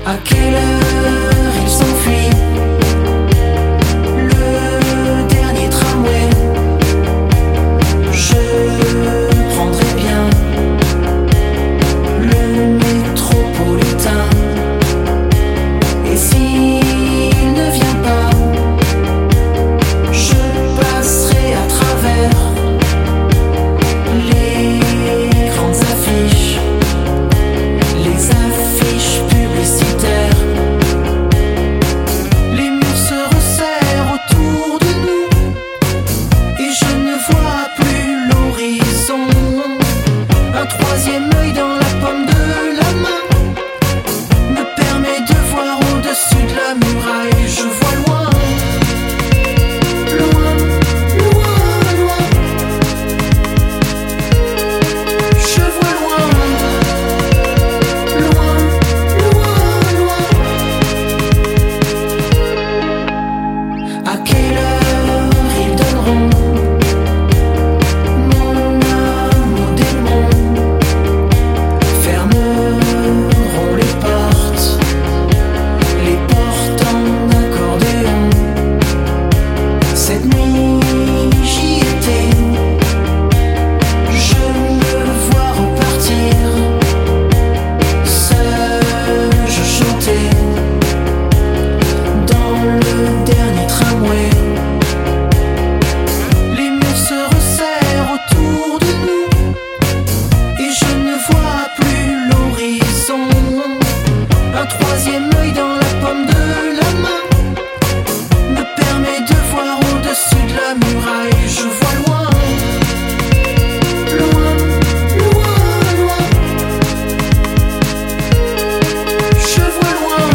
À quelle heure il s'enfuit, le dernier tramway. Je prendrai bien le métropolitain. Et s'il ne vient pas, je passerai à travers les grandes affiches, les affiches publicitaires. Les murs se resserrent autour de nous et je ne vois plus l'horizon. Un troisième œil dans la paume de la main me permet de voir au-dessus de la muraille. Je vois loin, loin, loin, loin. Je vois loin, loin, loin, loin. À quelle heure ils donneront mon âme aux démons, fermeront les portes en accordéon. Cette nuit j'y étais, je me vois repartir. Seul je chantais dans le dernier tramway. Les murs se resserrent autour de nous et je ne vois plus l'horizon. Un troisième œil dans la paume de la main me permet de voir au-dessus de la muraille. Je vois loin, loin, loin, loin. Je vois loin,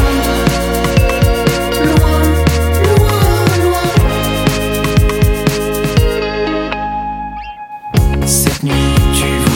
loin, loin, loin. Cette nuit tu vois